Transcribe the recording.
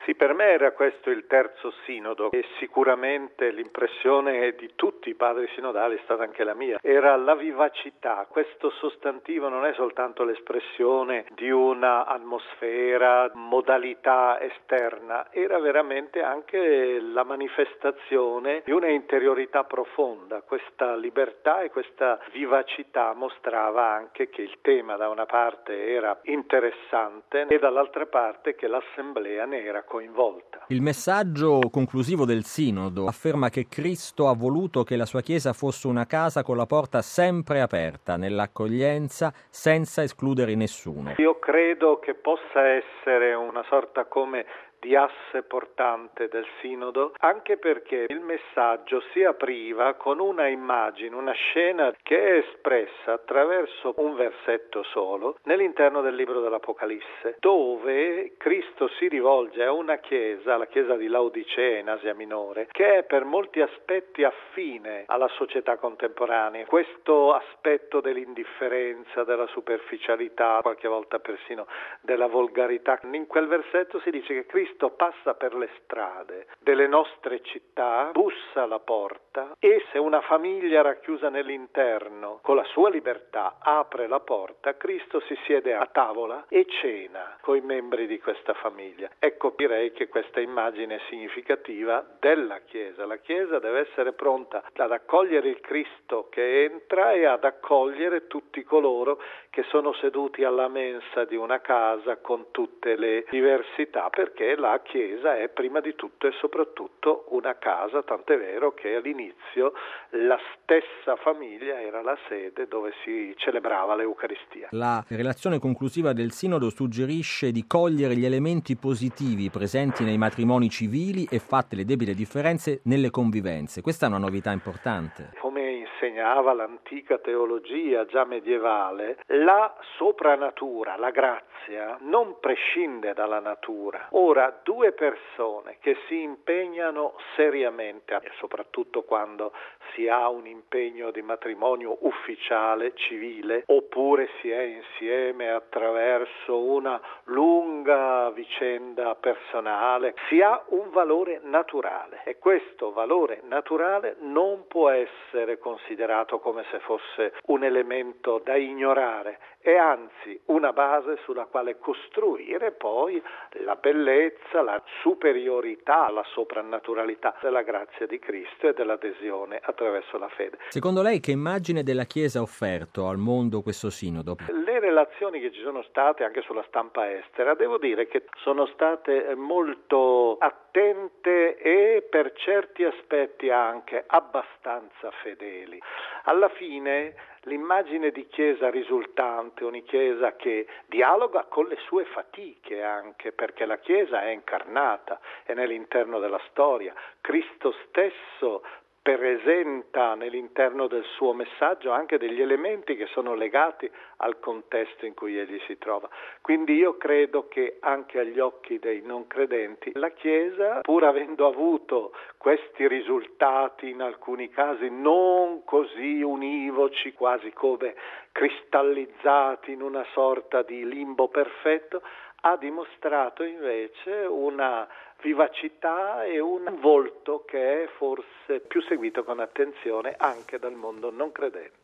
Sì, per me era questo il terzo sinodo e sicuramente l'impressione di tutti i padri sinodali è stata anche la mia. Era la vivacità. Questo sostantivo non è soltanto l'espressione di una atmosfera, modalità esterna, era veramente anche la manifestazione di una interiorità profonda. Questa libertà e questa vivacità mostrava anche che il tema da una parte era interessante e dall'altra parte che l'assemblea ne era coinvolta. Il messaggio conclusivo del Sinodo afferma che Cristo ha voluto che la sua Chiesa fosse una casa con la porta sempre aperta, nell'accoglienza, senza escludere nessuno. Io credo che possa essere una sorta come di asse portante del Sinodo, anche perché il messaggio si apriva con una immagine, una scena che è espressa attraverso un versetto solo nell'interno del libro dell'Apocalisse, dove Cristo si rivolge a una chiesa, la chiesa di Laodicea in Asia Minore, che è per molti aspetti affine alla società contemporanea. Questo aspetto dell'indifferenza, della superficialità, qualche volta persino della volgarità. In quel versetto si dice che Cristo passa per le strade delle nostre città, bussa alla porta e se una famiglia racchiusa nell'interno con la sua libertà apre la porta, Cristo si siede a tavola e cena con i membri di questa famiglia. Ecco, direi che questa immagine è significativa della Chiesa. La Chiesa deve essere pronta ad accogliere il Cristo che entra e ad accogliere tutti coloro che sono seduti alla mensa di una casa con tutte le diversità, perché la Chiesa è prima di tutto e soprattutto una casa, tant'è vero che all'inizio la stessa famiglia era la sede dove si celebrava l'Eucaristia. La relazione conclusiva del Sinodo suggerisce di cogliere gli elementi positivi presenti nei matrimoni civili e fatte le debite differenze nelle convivenze. Questa è una novità importante. Come insegnava l'antica teologia già medievale, la sopranatura, la grazia, non prescinde dalla natura. Ora, due persone che si impegnano seriamente, e soprattutto quando si ha un impegno di matrimonio ufficiale, civile, oppure si è insieme attraverso una lunga vicenda personale, si ha un valore naturale e questo valore naturale non può essere considerato come se fosse un elemento da ignorare, è anzi una base sulla quale costruire poi la bellezza, la superiorità, la soprannaturalità della grazia di Cristo e dell'adesione attraverso la fede. Secondo lei che immagine della Chiesa ha offerto al mondo questo Sinodo? Le relazioni che ci sono state anche sulla stampa estera, devo dire che sono state molto attente e per certi aspetti anche abbastanza fedeli. Alla fine l'immagine di Chiesa risultante, una Chiesa che dialoga con le sue fatiche anche, perché la Chiesa è incarnata, è nell'interno della storia. Cristo stesso presenta nell'interno del suo messaggio anche degli elementi che sono legati al contesto in cui egli si trova. Quindi io credo che anche agli occhi dei non credenti la Chiesa, pur avendo avuto questi risultati in alcuni casi non così univoci, quasi come cristallizzati in una sorta di limbo perfetto, ha dimostrato invece una vivacità e un volto che è forse più seguito con attenzione anche dal mondo non credente.